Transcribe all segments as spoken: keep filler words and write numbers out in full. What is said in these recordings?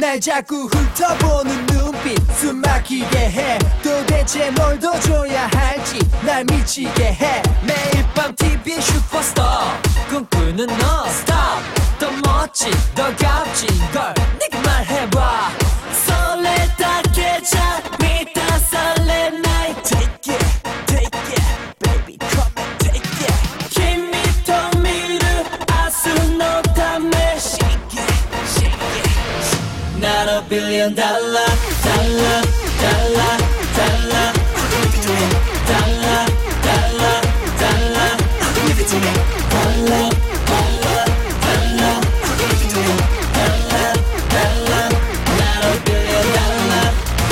날 자꾸 훑어보는 눈빛 숨 막히게 해. 도대체 뭘 더 줘야 할지 날 미치게 해. 매일 밤 티비 슈퍼스타 꿈꾸는 너 Stop. 더 멋진 더 값진 걸 네가 말해봐. 설레다 깨자 믿다 설레 날 Take it, take it, baby come and take it.君と見る明日のため Shake it, shake it. Not a billion dollar, dollar, dollar, dollar. Give it to me. Dollar, dollar, dollar. Give it to me. Dollar, dollar, dollar. Give it to me. Dollar, dollar. Not a billion dollar.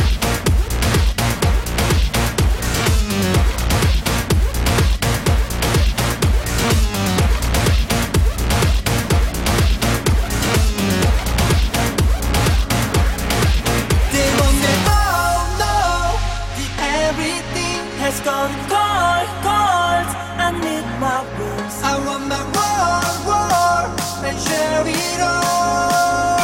They won't say, oh no, the everything has gone cold, cold. I need my rules. I want my world, world, and share it all.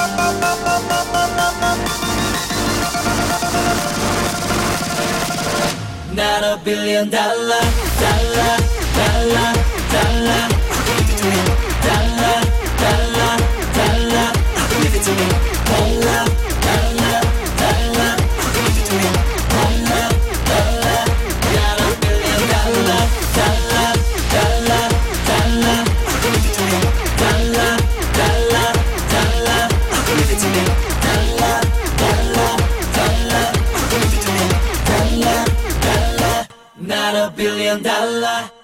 Not a billion dollar, dollar, dollar, dollar. Give it to me. Dollar, dollar, dollar. Give it to me. Dollar, dollar, dollar. Give it to me. Dollar, dollar. Not a billion dollar, dollar, dollar, dollar. Give it to me. Dollar, dollar, dollar. Give it to me. Dollar, dollar, dollar. Give it to me. Dollar, dollar. Not a billion dollar.